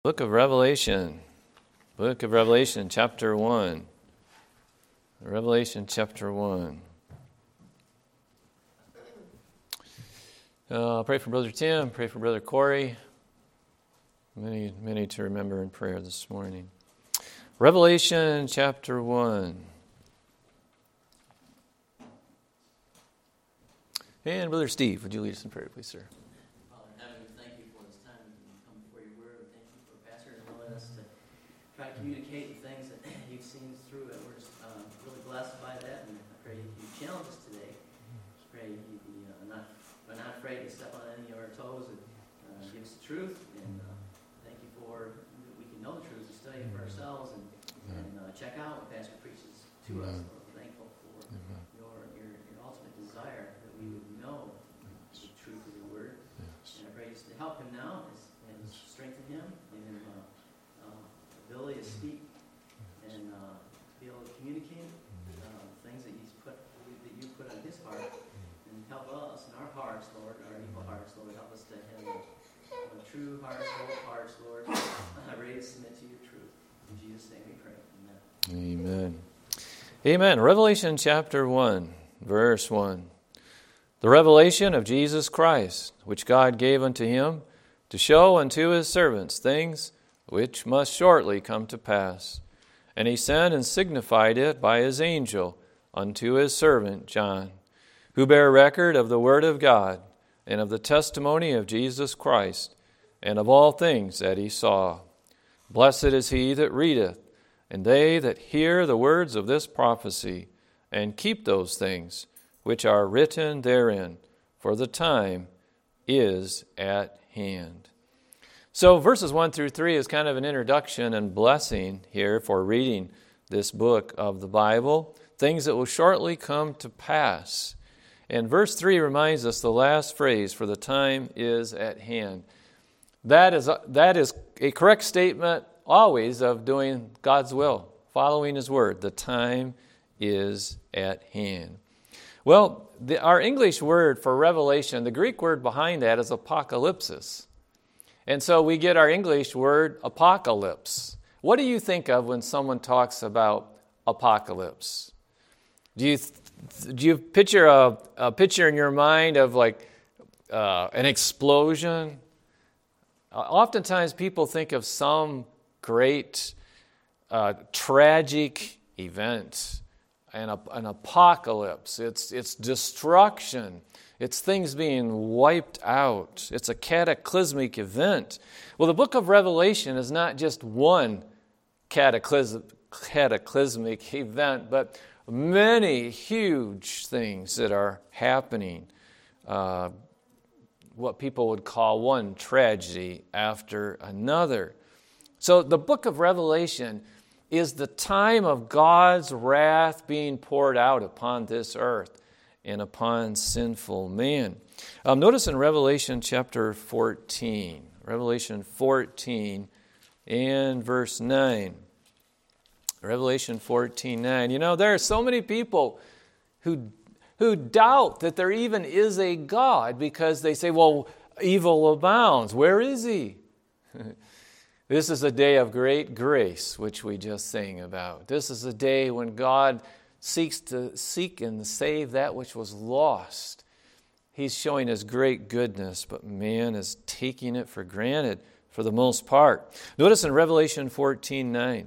Book of Revelation, chapter 1. Revelation, chapter 1. Pray for Brother Tim, pray for Brother Corey. Many to remember in prayer this morning. Revelation, chapter 1. And Brother Steve, would you lead us in prayer, please, sir? Try to communicate the things that you've seen through it. We're just really blessed by that, and I pray you challenge us today. I pray you be not afraid to step on any of our toes and give us the truth. And thank you for that we can know the truth and study it for ourselves and check out what Pastor preaches to us. We're thankful for your ultimate desire that we would know the truth of your word. Yes. And I pray just to help him now and strengthen him and ability to speak and be able to communicate things that you put on his heart, and help us in our hearts, Lord, our evil hearts, Lord, help us to have a true heart, whole hearts, Lord, ready to submit to your truth. In Jesus' name we pray. Amen. Amen. Revelation chapter 1, verse 1. The revelation of Jesus Christ, which God gave unto him to show unto his servants things which must shortly come to pass. And he sent and signified it by his angel unto his servant John, who bare record of the word of God, and of the testimony of Jesus Christ, and of all things that he saw. Blessed is he that readeth, and they that hear the words of this prophecy, and keep those things which are written therein, for the time is at hand. So verses 1 through 3 is kind of an introduction and blessing here for reading this book of the Bible, things that will shortly come to pass. And verse 3 reminds us the last phrase, for the time is at hand. That is a correct statement always of doing God's will, following his word. The time is at hand. Well, our English word for revelation, the Greek word behind that is apocalypsis. And so we get our English word apocalypse. What do you think of when someone talks about apocalypse? Do you picture a picture in your mind of like an explosion? Oftentimes people think of some great tragic event, an apocalypse. It's destruction. It's things being wiped out. It's a cataclysmic event. Well, the book of Revelation is not just one cataclysmic event, but many huge things that are happening. What people would call one tragedy after another. So the book of Revelation is the time of God's wrath being poured out upon this earth and upon sinful man. Notice in Revelation chapter 14, Revelation 14 and verse 9. Revelation 14:9. You know, there are so many people who doubt that there even is a God because they say, well, evil abounds. Where is he? This is a day of great grace, which we just sang about. This is a day when God seeks to seek and save that which was lost. He's showing his great goodness, but man is taking it for granted for the most part. Notice in Revelation 14:9.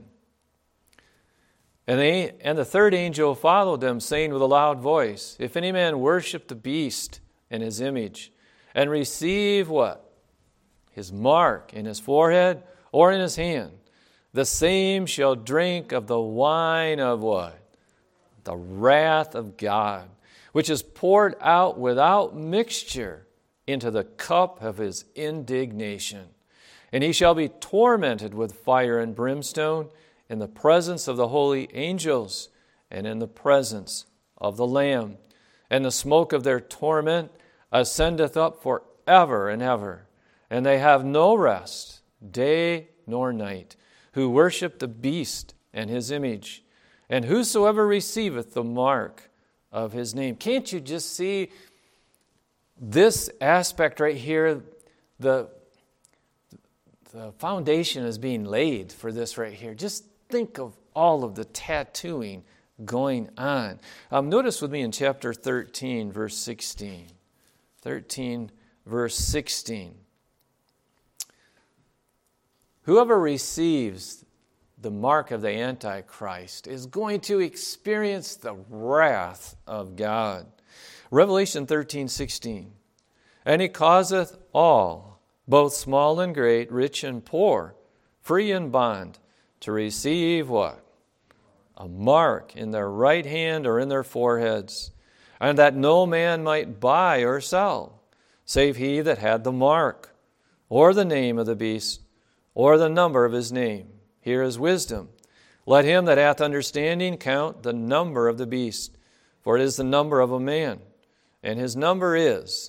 And the third angel followed them, saying with a loud voice, if any man worship the beast and his image, and receive what? His mark in his forehead or in his hand, the same shall drink of the wine of what? The wrath of God, which is poured out without mixture into the cup of his indignation. And he shall be tormented with fire and brimstone in the presence of the holy angels and in the presence of the Lamb. And the smoke of their torment ascendeth up forever and ever. And they have no rest, day nor night, who worship the beast and his image, and whosoever receiveth the mark of his name. Can't you just see this aspect right here? The foundation is being laid for this right here. Just think of all of the tattooing going on. Notice with me in chapter 13, verse 16. 13, verse 16. Whoever receives the mark of the Antichrist is going to experience the wrath of God. Revelation 13:16. And he causeth all, both small and great, rich and poor, free and bond, to receive what? A mark in their right hand or in their foreheads, and that no man might buy or sell, save he that had the mark, or the name of the beast, or the number of his name. Here is wisdom. Let him that hath understanding count the number of the beast, for it is the number of a man, and his number is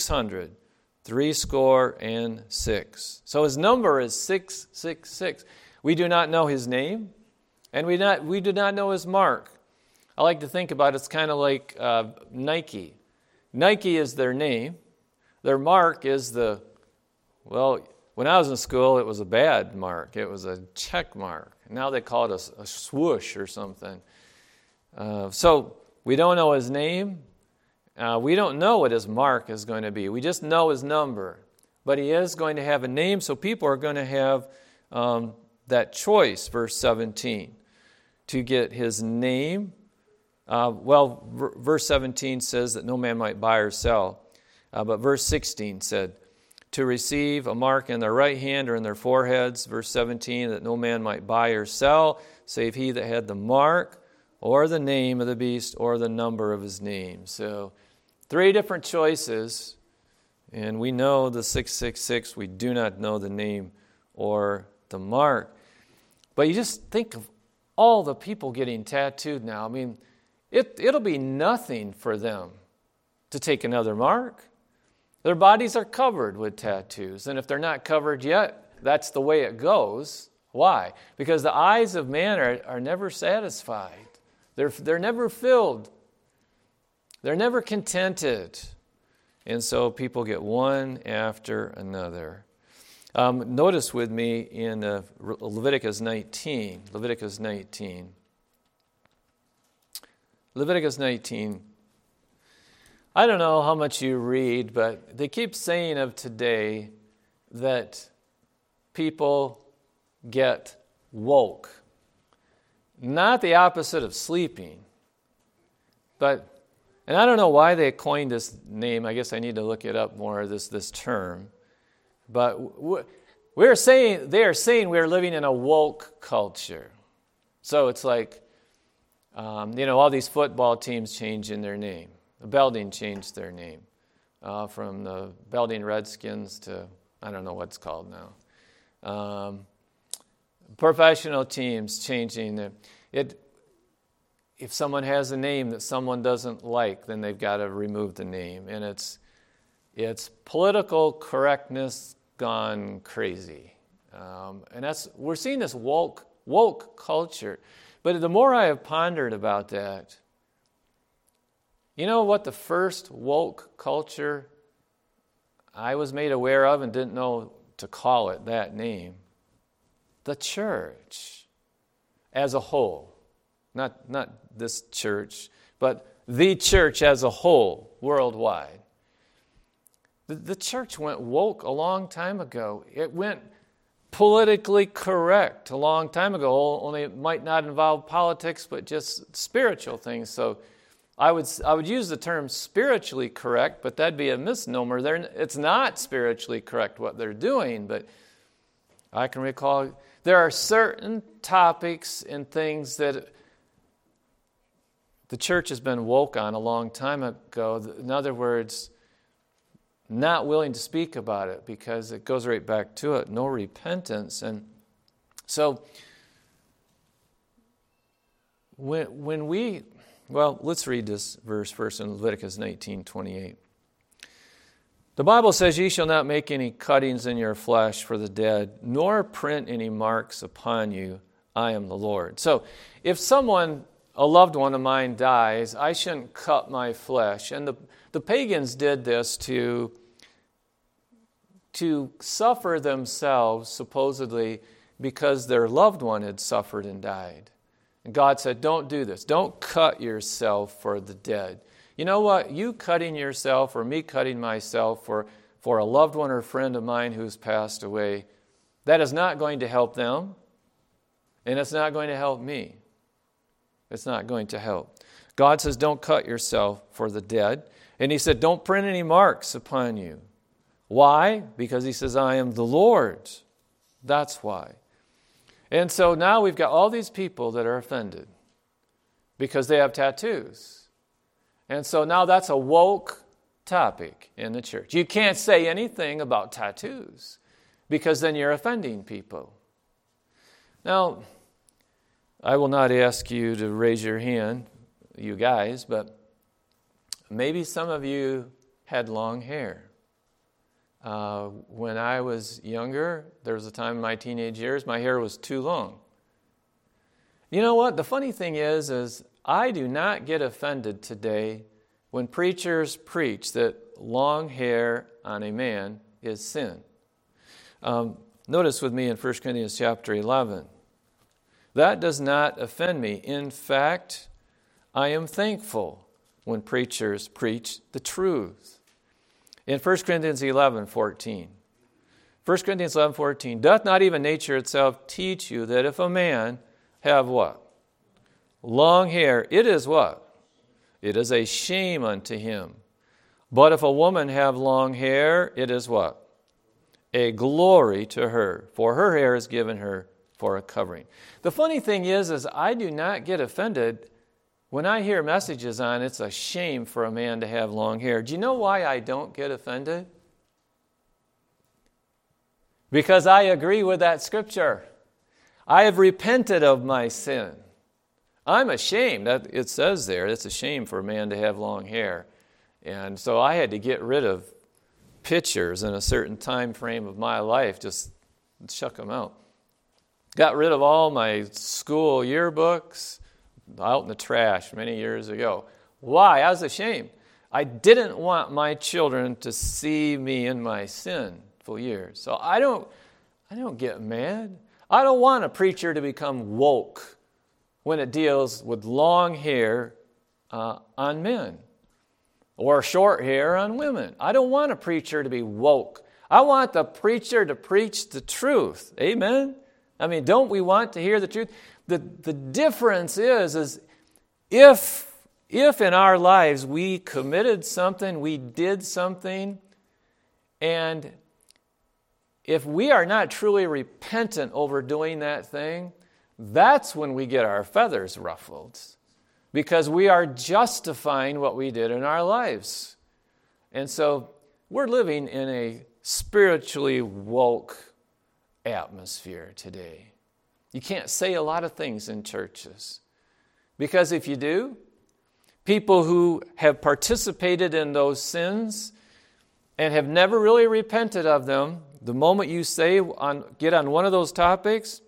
666. So his number is 666. We do not know his name, and we do not know his mark. I like to think about it, it's kind of like Nike. Nike is their name. Their mark is when I was in school, it was a bad mark. It was a check mark. Now they call it a swoosh or something. So we don't know his name. We don't know what his mark is going to be. We just know his number. But he is going to have a name, so people are going to have that choice, verse 17, to get his name. Verse 17 says that no man might buy or sell. But verse 16 said, to receive a mark in their right hand or in their foreheads. Verse 17, that no man might buy or sell, save he that had the mark, or the name of the beast, or the number of his name. So 3 different choices, and we know the 666. We do not know the name or the mark. But you just think of all the people getting tattooed now. I mean, it'll be nothing for them to take another mark. Their bodies are covered with tattoos, and if they're not covered yet, that's the way it goes. Why? Because the eyes of man are never satisfied. They're never filled. They're never contented. And so people get one after another. Notice with me in Leviticus 19. Leviticus 19. I don't know how much you read, but they keep saying of today that people get woke. Not the opposite of sleeping, but, and I don't know why they coined this name. I guess I need to look it up more, this term. But they are saying we're living in a woke culture. So it's like, all these football teams changing their name. The Belding changed their name from the Belding Redskins to, I don't know what it's called now. Professional teams changing it. If someone has a name that someone doesn't like, then they've got to remove the name. And it's political correctness gone crazy. And we're seeing this woke culture. But the more I have pondered about that, you know what the first woke culture I was made aware of and didn't know to call it that name? The church as a whole. Not this church, but the church as a whole, worldwide. The church went woke a long time ago. It went politically correct a long time ago, only it might not involve politics, but just spiritual things. So I would use the term spiritually correct, but that'd be a misnomer. It's not spiritually correct what they're doing, but I can recall there are certain topics and things that the church has been woke on a long time ago. In other words, not willing to speak about it because it goes right back to it. No repentance. And so let's read this verse first in Leviticus 19:28. The Bible says, "Ye shall not make any cuttings in your flesh for the dead, nor print any marks upon you. I am the Lord." So if a loved one of mine dies, I shouldn't cut my flesh. And the pagans did this to to suffer themselves, supposedly, because their loved one had suffered and died. And God said, don't do this. Don't cut yourself for the dead. You know what? You cutting yourself or me cutting myself for a loved one or friend of mine who's passed away, that is not going to help them, and it's not going to help me. It's not going to help. God says, don't cut yourself for the dead. And he said, don't print any marks upon you. Why? Because he says, I am the Lord. That's why. And so now we've got all these people that are offended because they have tattoos. And so now that's a woke topic in the church. You can't say anything about tattoos because then you're offending people. Now, I will not ask you to raise your hand, you guys, but maybe some of you had long hair. When I was younger, there was a time in my teenage years, my hair was too long. You know what? The funny thing is I do not get offended today when preachers preach that long hair on a man is sin. Notice with me in 1 Corinthians chapter 11. That does not offend me. In fact, I am thankful when preachers preach the truth. In 1 Corinthians 11:14. 1 Corinthians 11:14. Doth not even nature itself teach you that if a man have what? Long hair, it is what? It is a shame unto him. But if a woman have long hair, it is what? A glory to her, for her hair is given her for a covering. The funny thing is I do not get offended when I hear messages on it's a shame for a man to have long hair. Do you know why I don't get offended? Because I agree with that scripture. I have repented of my sin. I'm ashamed. It says there, it's a shame for a man to have long hair. And so I had to get rid of pictures in a certain time frame of my life, just chuck them out. Got rid of all my school yearbooks out in the trash many years ago. Why? I was ashamed. I didn't want my children to see me in my sinful years. So I don't get mad. I don't want a preacher to become woke when it deals with long hair on men or short hair on women. I don't want a preacher to be woke. I want the preacher to preach the truth. Amen? I mean, don't we want to hear the truth? The difference is if in our lives we committed something, we did something, and if we are not truly repentant over doing that thing, that's when we get our feathers ruffled, because we are justifying what we did in our lives. And so we're living in a spiritually woke atmosphere today. You can't say a lot of things in churches, because if you do, people who have participated in those sins and have never really repented of them, the moment you get on one of those topics,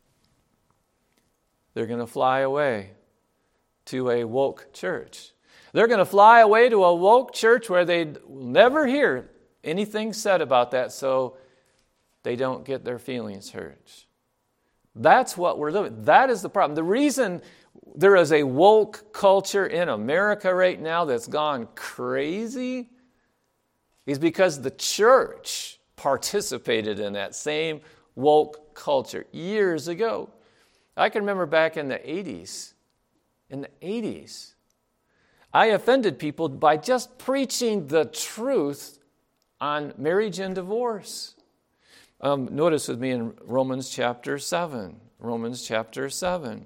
they're going to fly away to a woke church. They're going to fly away to a woke church where they never hear anything said about that, so they don't get their feelings hurt. That's what we're living. That is the problem. The reason there is a woke culture in America right now that's gone crazy is because the church participated in that same woke culture years ago. I can remember back in the 80s. In the 80s, I offended people by just preaching the truth on marriage and divorce. Notice with me in Romans chapter 7. Romans chapter 7.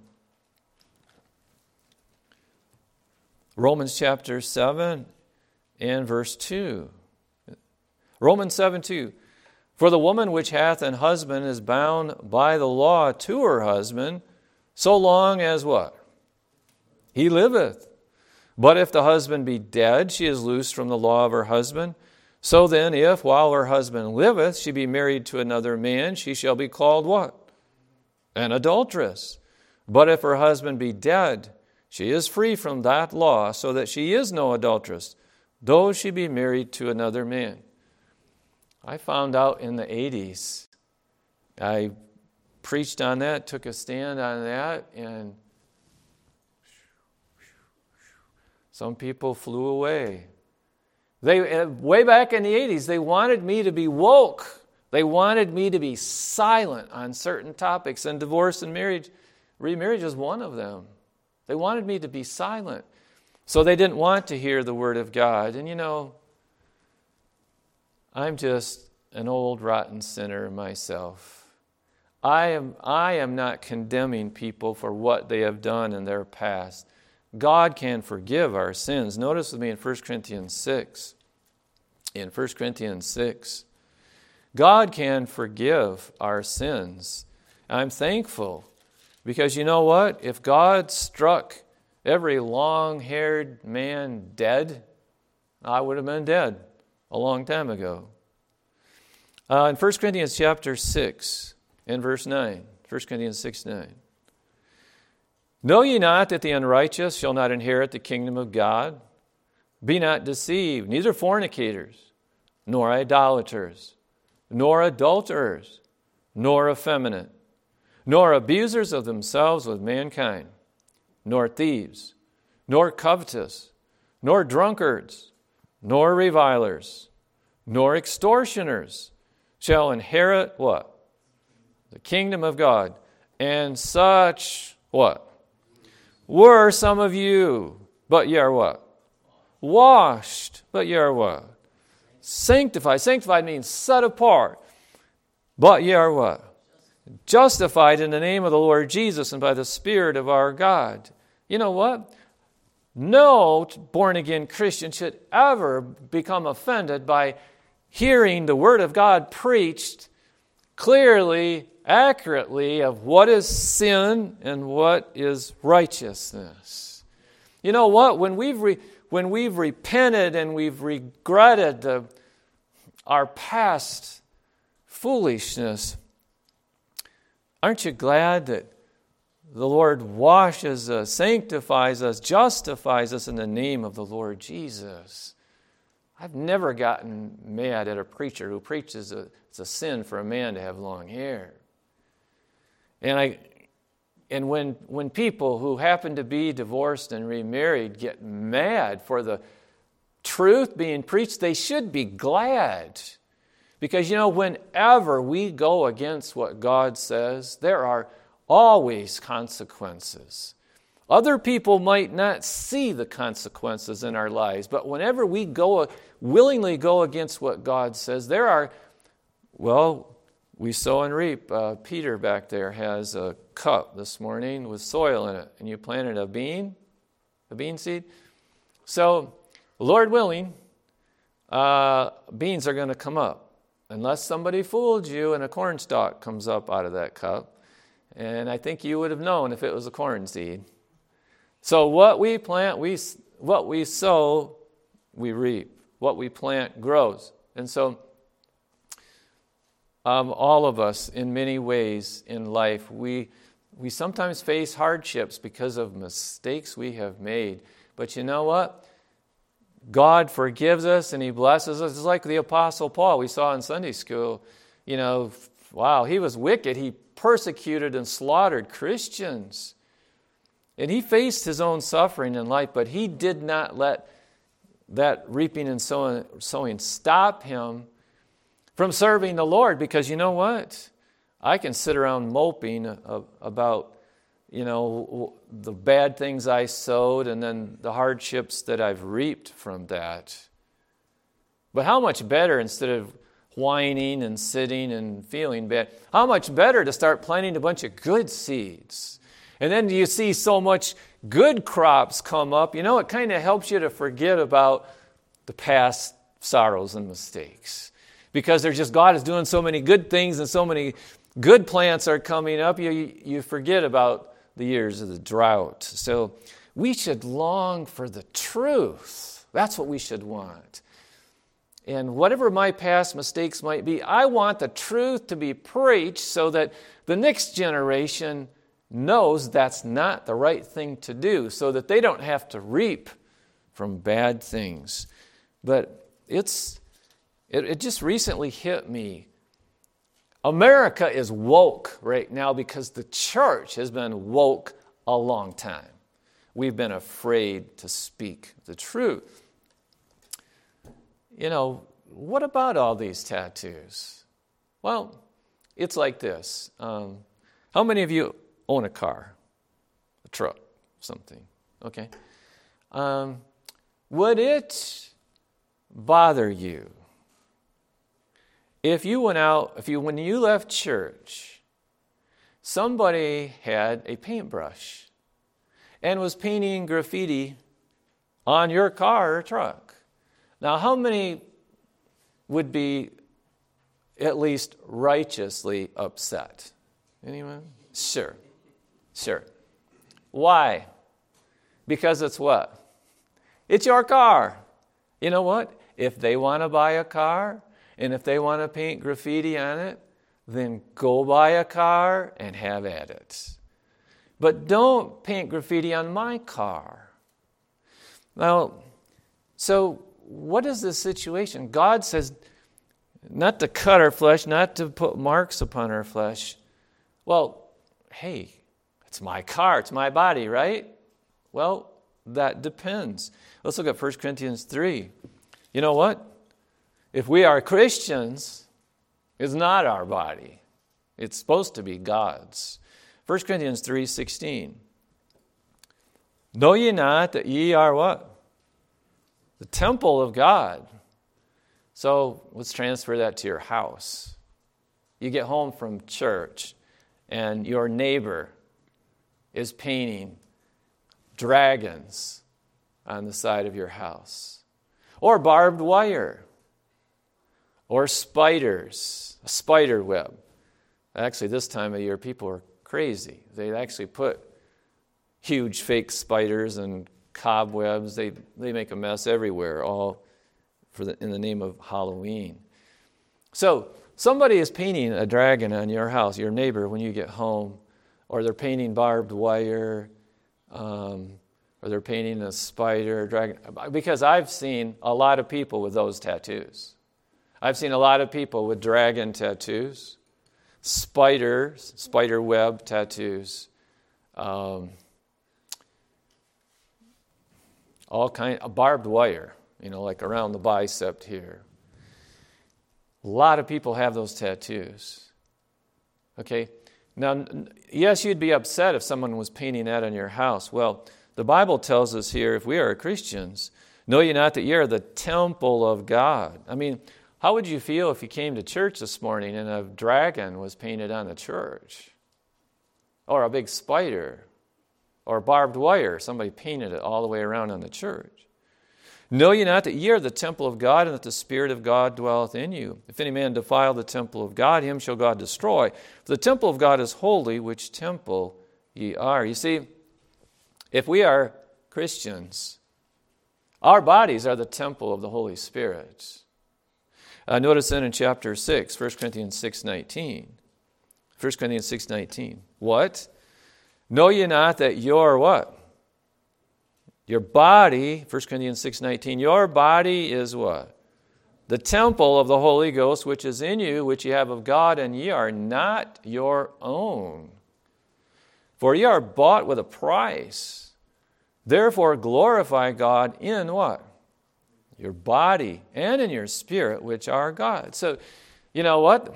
Romans chapter 7 and verse 2. Romans 7:2. For the woman which hath an husband is bound by the law to her husband, so long as what? He liveth. But if the husband be dead, she is loosed from the law of her husband. So then, if while her husband liveth, she be married to another man, she shall be called what? An adulteress. But if her husband be dead, she is free from that law, so that she is no adulteress, though she be married to another man. I found out in the 80s. I preached on that, took a stand on that, and some people flew away. Way back in the 80s, they wanted me to be woke. They wanted me to be silent on certain topics, and divorce and remarriage is one of them. They wanted me to be silent. So they didn't want to hear the Word of God. And I'm just an old rotten sinner myself. I am not condemning people for what they have done in their past. God can forgive our sins. Notice with me in 1 Corinthians 6. In 1 Corinthians 6, God can forgive our sins. I'm thankful because you know what? If God struck every long-haired man dead, I would have been dead a long time ago. In 1 Corinthians chapter 6 and verse 9, 1 Corinthians 6:9. Know ye not that the unrighteous shall not inherit the kingdom of God? Be not deceived, neither fornicators, nor idolaters, nor adulterers, nor effeminate, nor abusers of themselves with mankind, nor thieves, nor covetous, nor drunkards, nor revilers, nor extortioners shall inherit what? The kingdom of God. And such, what? Were some of you, but ye are what? Washed, but ye are what? Sanctified. Sanctified means set apart. But ye are what? Justified in the name of the Lord Jesus and by the Spirit of our God. You know what? No born-again Christian should ever become offended by hearing the Word of God preached clearly, accurately, of what is sin and what is righteousness. You know what? When we've repented and we've regretted our past foolishness, aren't you glad that the Lord washes us, sanctifies us, justifies us in the name of the Lord Jesus? I've never gotten mad at a preacher who preaches it's a sin for a man to have long hair. And when people who happen to be divorced and remarried get mad for the truth being preached, they should be glad. Because, whenever we go against what God says, there are always consequences. Other people might not see the consequences in our lives, but whenever we willingly go against what God says, there are, we sow and reap. Peter back there has a cup this morning with soil in it, and you planted a bean seed. So, Lord willing, beans are going to come up. Unless somebody fooled you and a corn stalk comes up out of that cup. And I think you would have known if it was a corn seed. So what we plant, what we sow, we reap. What we plant grows. And so all of us, in many ways in life, we sometimes face hardships because of mistakes we have made. But you know what? God forgives us and He blesses us. It's like the Apostle Paul we saw in Sunday school. He was wicked. He persecuted and slaughtered Christians. And he faced his own suffering in life, but he did not let that reaping and sowing stop him from serving the Lord. Because you know what? I can sit around moping about the bad things I sowed and then the hardships that I've reaped from that. But how much better, instead of whining and sitting and feeling bad, how much better to start planting a bunch of good seeds. And then you see so much good crops come up. It kind of helps you to forget about the past sorrows and mistakes. Because God is doing so many good things and so many good plants are coming up, you forget about the years of the drought. So we should long for the truth. That's what we should want. And whatever my past mistakes might be, I want the truth to be preached so that the next generation knows that's not the right thing to do, so that they don't have to reap from bad things. But it's It just recently hit me. America is woke right now because the church has been woke a long time. We've been afraid to speak the truth. What about all these tattoos? Well, it's like this. How many of you own a car, a truck, something? Okay. Would it bother you if when you left church, somebody had a paintbrush and was painting graffiti on your car or truck? Now, how many would be at least righteously upset? Anyone? Sure. Why? Because it's what? It's your car. You know what? If they want to buy a car, and if they want to paint graffiti on it, then go buy a car and have at it. But don't paint graffiti on my car. Now, so what is the situation? God says not to cut our flesh, not to put marks upon our flesh. Well, hey, it's my car, it's my body, right? Well, that depends. Let's look at 1 Corinthians 3. You know what? If we are Christians, it's not our body. It's supposed to be God's. 1 Corinthians 3:16. Know ye not that ye are what? The temple of God. So let's transfer that to your house. You get home from church and your neighbor is painting dragons on the side of your house. Or barbed wire. Or spiders. A spider web. Actually, this time of year, people are crazy. They actually put huge fake spiders and cobwebs. They make a mess everywhere, all in the name of Halloween. So somebody is painting a dragon on your house, your neighbor, when you get home, or they're painting barbed wire, or they're painting a spider, dragon. Because I've seen a lot of people with those tattoos. I've seen a lot of people with dragon tattoos, spider web tattoos, all kind of barbed wire, like around the bicep here. A lot of people have those tattoos. Okay? Now, yes, you'd be upset if someone was painting that on your house. Well, the Bible tells us here, if we are Christians, know ye not that ye are the temple of God. I mean, how would you feel if you came to church this morning and a dragon was painted on the church? Or a big spider? Or barbed wire? Somebody painted it all the way around on the church. Know ye not that ye are the temple of God, and that the Spirit of God dwelleth in you? If any man defile the temple of God, him shall God destroy. For the temple of God is holy, which temple ye are. You see, if we are Christians, our bodies are the temple of the Holy Spirit. Notice then in chapter 6, 1 Corinthians 6:19. 1 Corinthians 6:19. What? Know ye not that your what? Your body, 1 Corinthians 6:19, your body is what? The temple of the Holy Ghost, which is in you, which ye have of God, and ye are not your own. For ye are bought with a price. Therefore glorify God in what? Your body and in your spirit, which are God. So, you know what?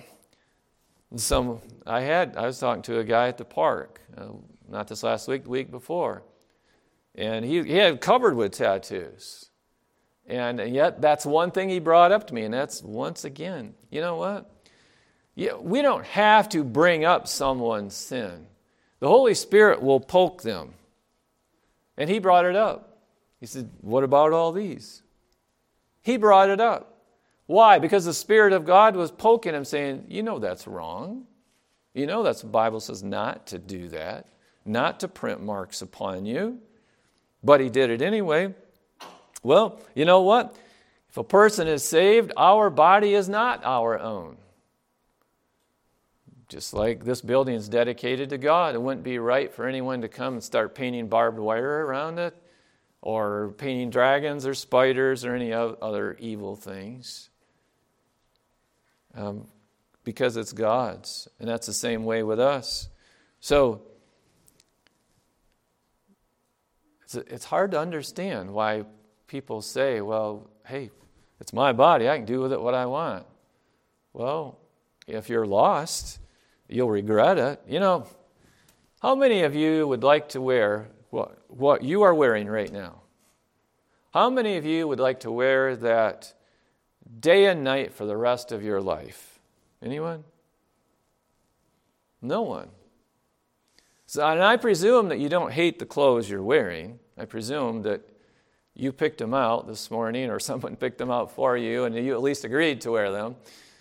I was talking to a guy at the park, not this last week, the week before. And he had covered with tattoos. And yet that's one thing he brought up to me, and that's once again, you know what? We don't have to bring up someone's sin. The Holy Spirit will poke them. And he brought it up. He said, what about all these? He brought it up. Why? Because the Spirit of God was poking him, saying, you know that's wrong. You know that's the Bible says not to do that, not to print marks upon you. But he did it anyway. Well, you know what? If a person is saved, our body is not our own. Just like this building is dedicated to God, it wouldn't be right for anyone to come and start painting barbed wire around it, or painting dragons or spiders or any other evil things. because it's God's. And that's the same way with us. So it's hard to understand why people say, well, hey, it's my body. I can do with it what I want. Well, if you're lost, you'll regret it. You know, how many of you would like to wear what you are wearing right now? How many of you would like to wear that day and night for the rest of your life? Anyone? No one. So, and I presume that you don't hate the clothes you're wearing. I presume that you picked them out this morning, or someone picked them out for you, and you at least agreed to wear them.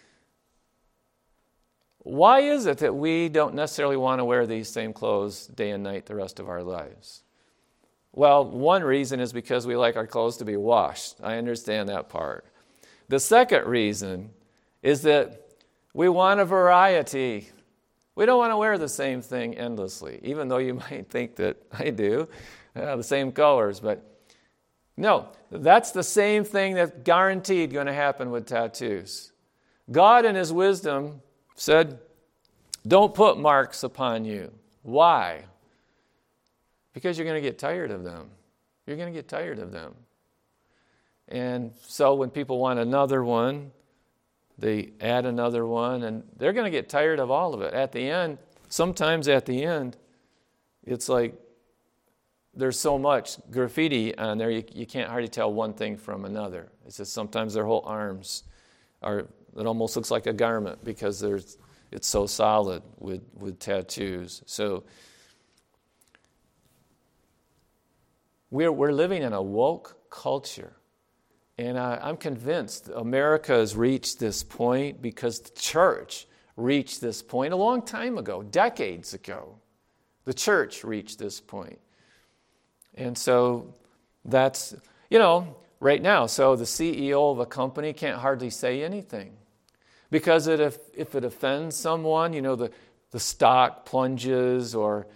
Why is it that we don't necessarily want to wear these same clothes day and night the rest of our lives? Well, one reason is because we like our clothes to be washed. I understand that part. The second reason is that we want a variety. We don't want to wear the same thing endlessly, even though you might think that I do, the same colors. But no, that's the same thing that's guaranteed going to happen with tattoos. God in His wisdom said, don't put marks upon you. Why? Because you're going to get tired of them. You're going to get tired of them. And so when people want another one, they add another one, and they're going to get tired of all of it. At the end, sometimes at the end, it's like there's so much graffiti on there, you can't hardly tell one thing from another. It's just sometimes their whole arms it almost looks like a garment because it's so solid with tattoos. So we're living in a woke culture. And I'm convinced America has reached this point because the church reached this point a long time ago, decades ago. The church reached this point. And so that's, right now, so the CEO of a company can't hardly say anything. Because if it offends someone, the stock plunges, or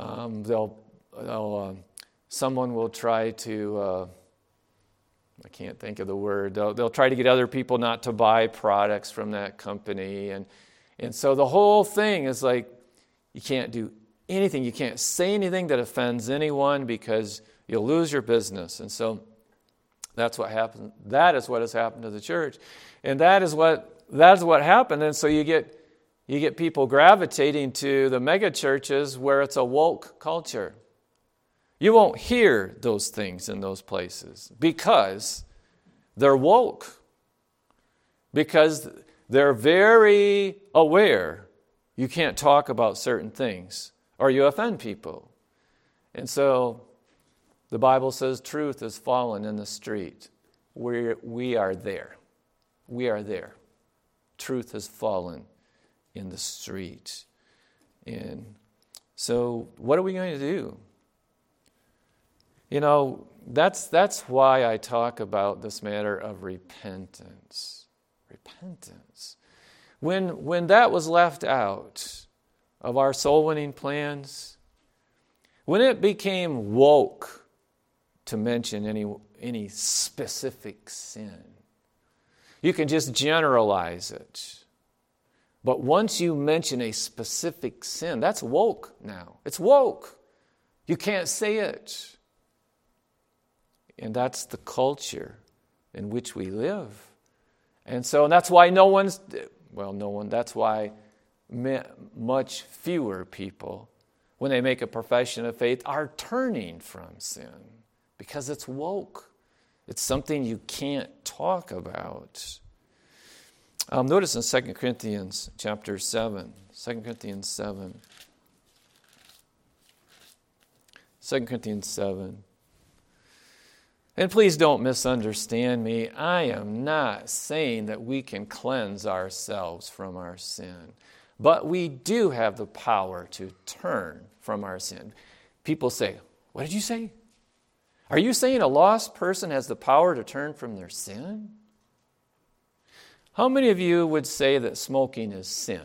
someone will try to... I can't think of the word. They'll try to get other people not to buy products from that company. And so the whole thing is like, you can't do anything. You can't say anything that offends anyone because you'll lose your business. And so that's what happened. That is what has happened to the church. And that is what happened. And so you get people gravitating to the mega churches where it's a woke culture. You won't hear those things in those places because they're woke. Because they're very aware you can't talk about certain things or you offend people. And so the Bible says truth has fallen in the street. We are there. We are there. Truth has fallen in the street. And so what are we going to do? That's why I talk about this matter of repentance. Repentance. When that was left out of our soul-winning plans, when it became woke to mention any specific sin, you can just generalize it. But once you mention a specific sin, that's woke now. It's woke. You can't say it. And that's the culture in which we live. And that's why that's why much fewer people, when they make a profession of faith, are turning from sin. Because it's woke. It's something you can't talk about. Notice in 2 Corinthians chapter 7. 2 Corinthians 7. 2 Corinthians 7. And please don't misunderstand me. I am not saying that we can cleanse ourselves from our sin. But we do have the power to turn from our sin. People say, what did you say? Are you saying a lost person has the power to turn from their sin? How many of you would say that smoking is sin?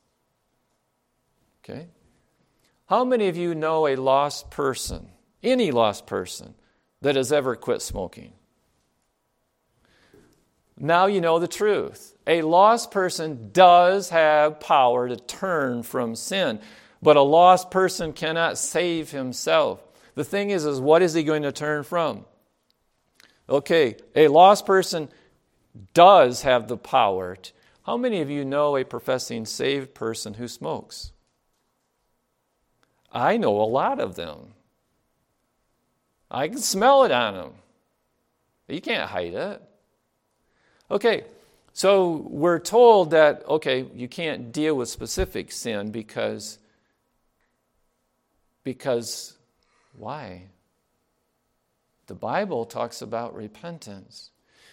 Okay. How many of you know a lost person, any lost person, that has ever quit smoking? Now you know the truth. A lost person does have power to turn from sin, but a lost person cannot save himself. The thing is what is he going to turn from? Okay, a lost person does have the power. How many of you know a professing saved person who smokes? I know a lot of them. I can smell it on them. You can't hide it. Okay, so we're told that, okay, you can't deal with specific sin because why? The Bible talks about repentance.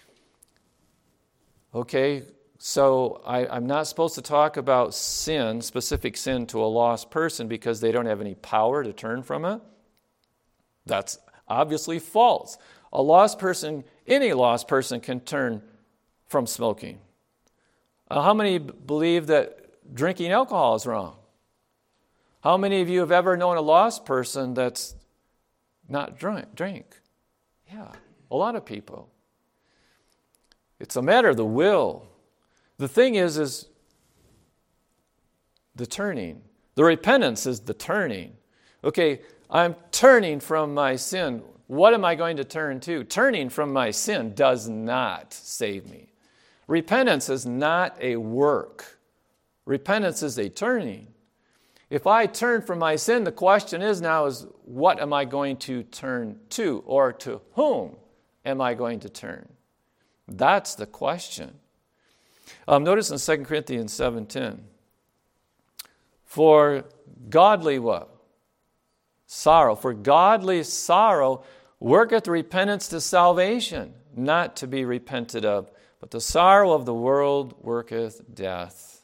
Okay, so I'm not supposed to talk about sin, specific sin to a lost person because they don't have any power to turn from it? That's obviously false. A lost person, any lost person can turn from smoking. How many believe that drinking alcohol is wrong? How many of you have ever known a lost person that's not drink? Yeah, a lot of people. It's a matter of the will. The thing is the turning. The repentance is the turning. Okay, I'm turning from my sin. What am I going to turn to? Turning from my sin does not save me. Repentance is not a work. Repentance is a turning. If I turn from my sin, the question is what am I going to turn to, or to whom am I going to turn? That's the question. Notice in 2 Corinthians 7:10, for godly what? Sorrow. For godly sorrow worketh repentance to salvation, not to be repented of, but the sorrow of the world worketh death.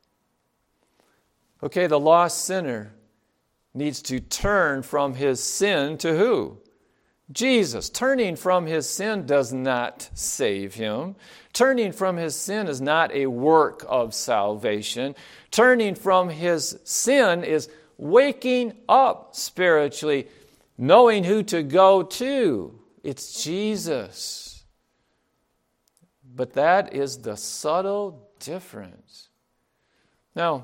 Okay, the lost sinner needs to turn from his sin to who? Jesus. Turning from his sin does not save him. Turning from his sin is not a work of salvation. Turning from his sin is waking up spiritually, knowing who to go to. It's Jesus. But that is the subtle difference. Now,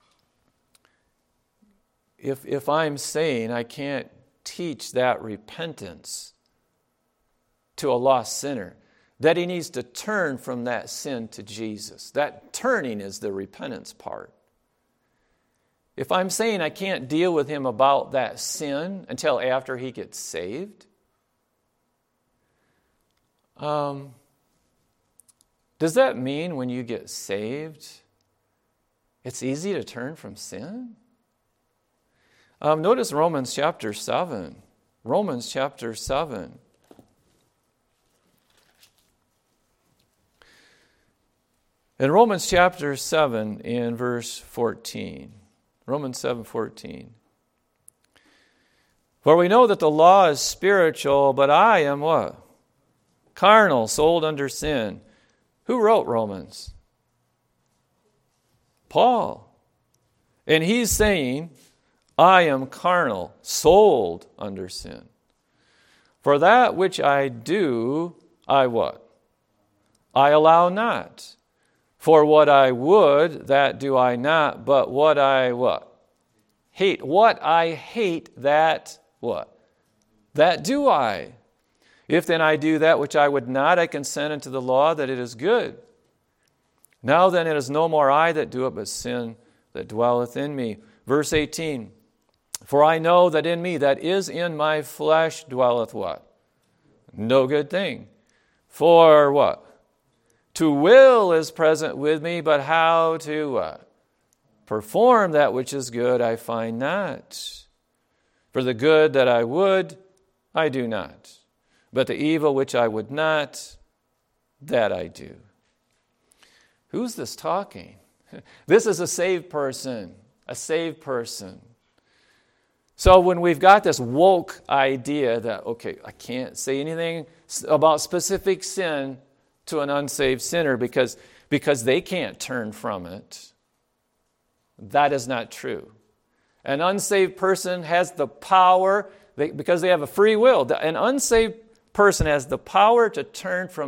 if I'm saying I can't teach that repentance to a lost sinner, that he needs to turn from that sin to Jesus. That turning is the repentance part. If I'm saying I can't deal with him about that sin until after he gets saved, does that mean when you get saved, it's easy to turn from sin? Notice Romans chapter 7. Romans chapter 7. In Romans chapter 7 in verse 14. Romans 7:14. For we know that the law is spiritual, but I am what? Carnal, sold under sin. Who wrote Romans? Paul. And he's saying, I am carnal, sold under sin. For that which I do, I what? I allow not. For what I would, that do I not, but what I what? Hate. What I hate, that what? That do I. If then I do that which I would not, I consent unto the law that it is good. Now then it is no more I that do it, but sin that dwelleth in me. Verse 18. For I know that in me, that is in my flesh, dwelleth what? No good thing. For what? To will is present with me, but how to what? Perform that which is good I find not. For the good that I would, I do not. But the evil which I would not, that I do. Who's this talking? This is a saved person. A saved person. So when we've got this woke idea that, okay, I can't say anything about specific sin to an unsaved sinner because they can't turn from it, that is not true. An unsaved person has the power, because they have a free will, an unsaved person has the power to turn from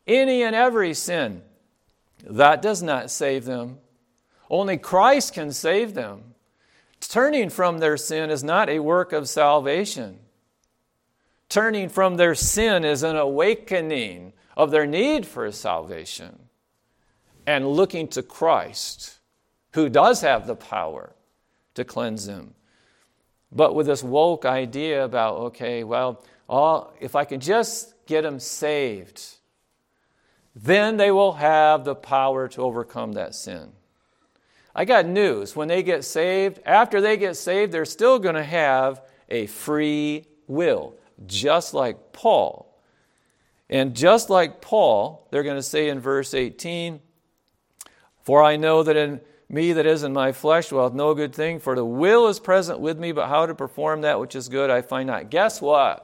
any and every sin. That does not save them. Only Christ can save them. Turning from their sin is not a work of salvation. Turning from their sin is an awakening of their need for salvation and looking to Christ, who does have the power to cleanse them. But with this woke idea about, okay, well, if I can just get them saved, then they will have the power to overcome that sin. I got news. When they get saved, after they get saved, they're still going to have a free will, just like Paul. And just like Paul, they're going to say in verse 18, "For I know that in me that is in my flesh dwelleth no good thing, for the will is present with me, but how to perform that which is good I find not." Guess what?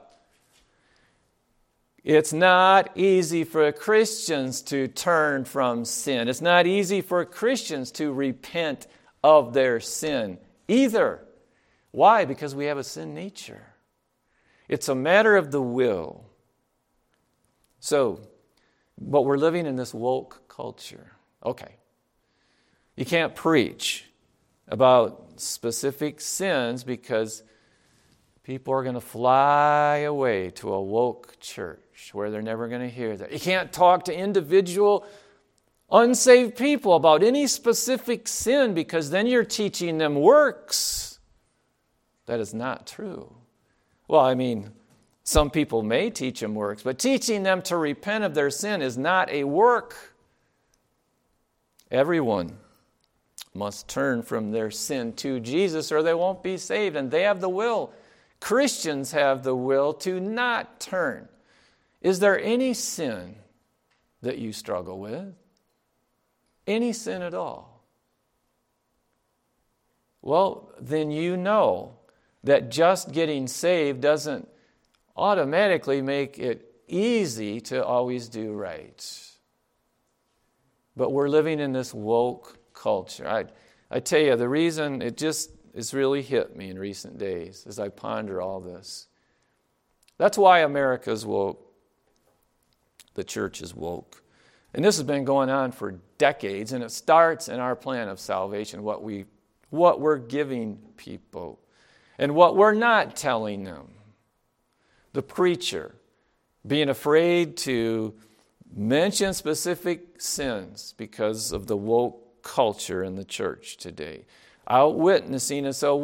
It's not easy for Christians to turn from sin. It's not easy for Christians to repent of their sin either. Why? Because we have a sin nature. It's a matter of the will. So, but we're living in this woke culture. Okay. You can't preach about specific sins because people are going to fly away to a woke church where they're never going to hear that. You can't talk to individual unsaved people about any specific sin because then you're teaching them works. That is not true. Well, I mean, some people may teach them works, but teaching them to repent of their sin is not a work. Everyone must turn from their sin to Jesus or they won't be saved, and they have the will. Christians have the will to not turn. Is there any sin that you struggle with? Any sin at all? Well, then you know that just getting saved doesn't automatically make it easy to always do right. But we're living in this woke culture. I tell you, the reason it's really hit me in recent days as I ponder all this. That's why America's woke. The church is woke. And this has been going on for decades, and it starts in our plan of salvation, what we're giving people and what we're not telling them. The preacher being afraid to mention specific sins because of the woke culture in the church today. Out witnessing, and so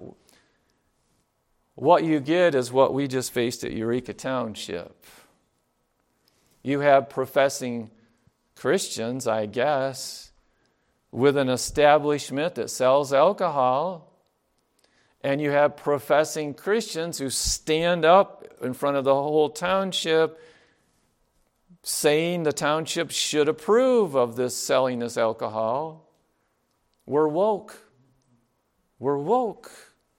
what you get is what we just faced at Eureka Township. You have professing Christians, I guess, with an establishment that sells alcohol, and you have professing Christians who stand up in front of the whole township saying the township should approve of this selling this alcohol. We're woke. We're woke.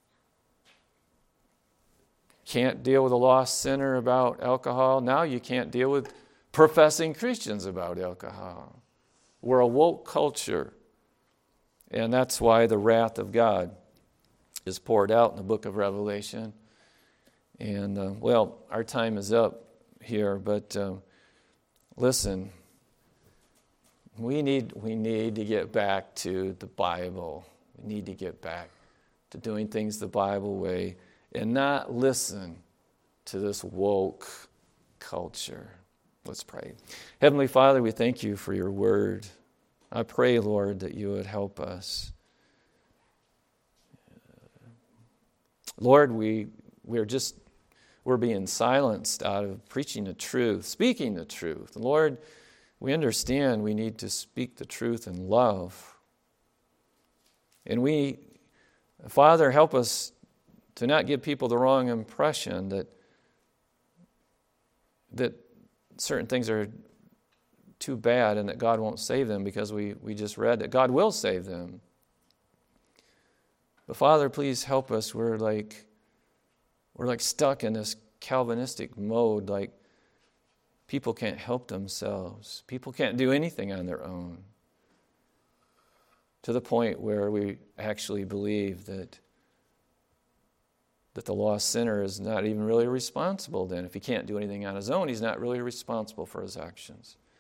Can't deal with a lost sinner about alcohol. Now you can't deal with professing Christians about alcohol. We're a woke culture. And that's why the wrath of God is poured out in the book of Revelation. And, our time is up here, but listen, we need to get back to the Bible. We need to get back to doing things the Bible way and not listen to this woke culture. Let's pray. Heavenly Father, we thank you for your word. I pray, Lord, that you would help us. Lord, we're being silenced out of preaching the truth, speaking the truth. Lord, we understand we need to speak the truth in love. And Father, help us to not give people the wrong impression that certain things are too bad and that God won't save them, because we just read that God will save them. But Father, please help us. We're like stuck in this Calvinistic mode, like people can't help themselves. People can't do anything on their own. To the point where we actually believe that the lost sinner is not even really responsible then. If he can't do anything on his own, he's not really responsible for his actions.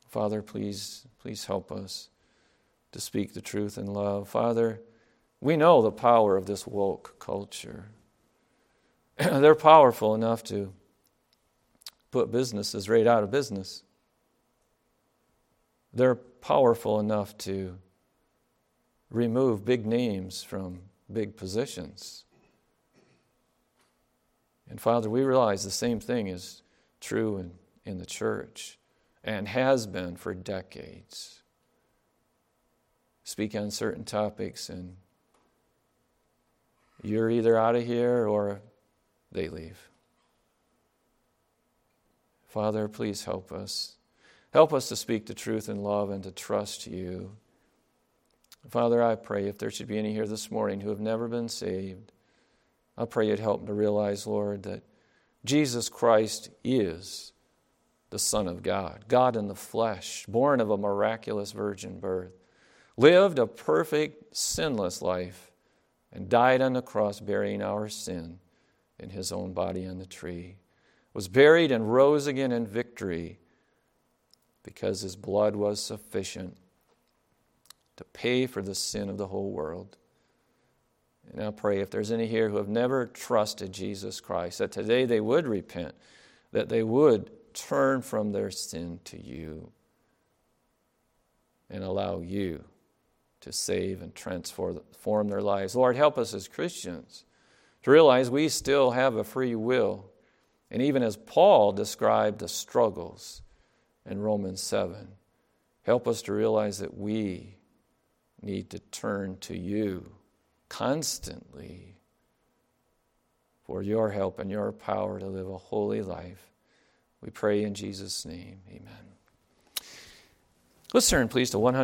Father, please help us to speak the truth in love. Father, we know the power of this woke culture. They're powerful enough to put businesses right out of business. They're powerful enough to remove big names from big positions. And Father, we realize the same thing is true in the church and has been for decades. Speak on certain topics and you're either out of here or they leave. Father, please help us. Help us to speak the truth in love and to trust you. Father, I pray if there should be any here this morning who have never been saved, I pray you'd help them to realize, Lord, that Jesus Christ is the Son of God, God in the flesh, born of a miraculous virgin birth, lived a perfect, sinless life, and died on the cross bearing our sin in his own body on the tree, was buried and rose again in victory because his blood was sufficient to pay for the sin of the whole world. And I pray if there's any here who have never trusted Jesus Christ, that today they would repent, that they would turn from their sin to you and allow you to save and transform their lives. Lord, help us as Christians to realize we still have a free will. And even as Paul described the struggles in Romans 7, help us to realize that we need to turn to you constantly for your help and your power to live a holy life. We pray in Jesus' name. Amen. Let's turn, please, to 100.